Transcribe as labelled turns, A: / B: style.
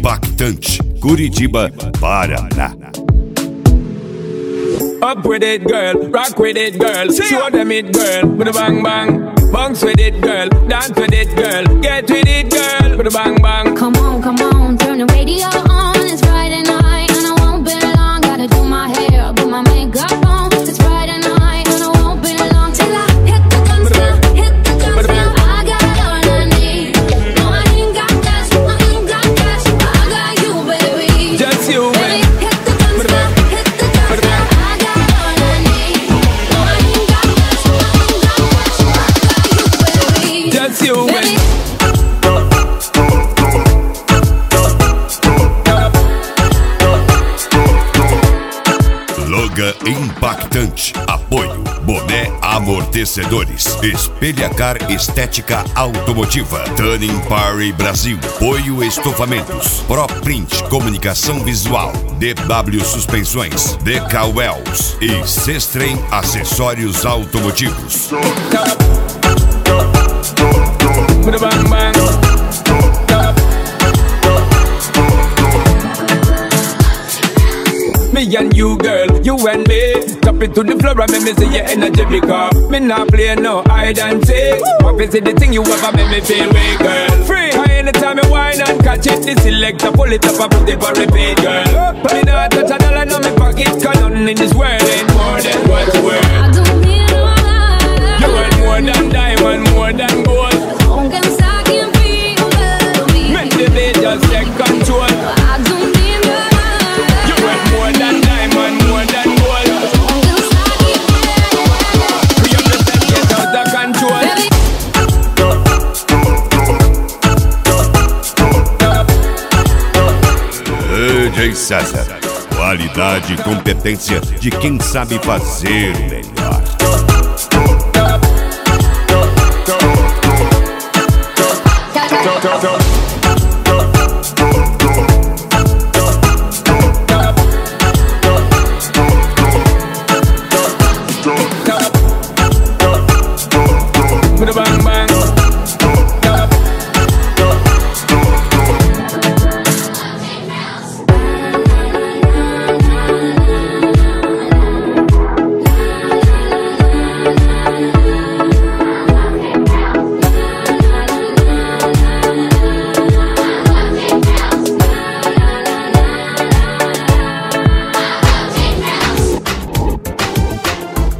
A: Impactante, Curitiba, Paraná.
B: Up with it, girl. Rock with it, girl. Show them it, girl. With a bang bang. Bounce with it, girl. Dance with it, girl. Get with it, girl. With a bang bang.
C: Come on, turn the radio on. It's Friday night and I won't be long. Gotta do my hair, put my makeup on. It's Friday night and I won't be long till I hit the guns now. Hit the guns now. I got all I need. No, I ain't got cash. I ain't got cash. I got you, baby.
B: Just you,
C: baby. Hit the guns now. Hit the guns now. I got all I need. No, I ain't got cash. I ain't got cash. I got you, baby.
B: Just you, baby.
A: Logan Impactante. Apoio Boné Amortecedores. Espelhacar Estética Automotiva. Tanning Party Brasil. Apoio Estofamentos. ProPrint Comunicação Visual. DW Suspensões. DK Wells. E Sestrem Acessórios Automotivos.
B: With a bang bang. Me and you, girl, you and me. Tap it to the floor and make me see your energy because me not play no hide and seek. What is it the thing you ever make me feel way, girl? Free. Anytime you whine and catch it, the selector pull it up and put it for repeat, girl. Me not touch a dollar in my pocket, cause nothing in this world ain't more than what you worth.
C: I don't need no life.
B: You want more than diamond, more than gold.
C: Aunque me saquen vivo de mí.
B: Make the beat just take control.
C: I don't need no life.
B: You want more than diamond, more than gold.
C: Aunque me saquen vivo.
B: Free up yourself, get out of control.
C: Baby.
A: DJ César. Qualidade e competência de quem sabe fazer o melhor.
C: Go.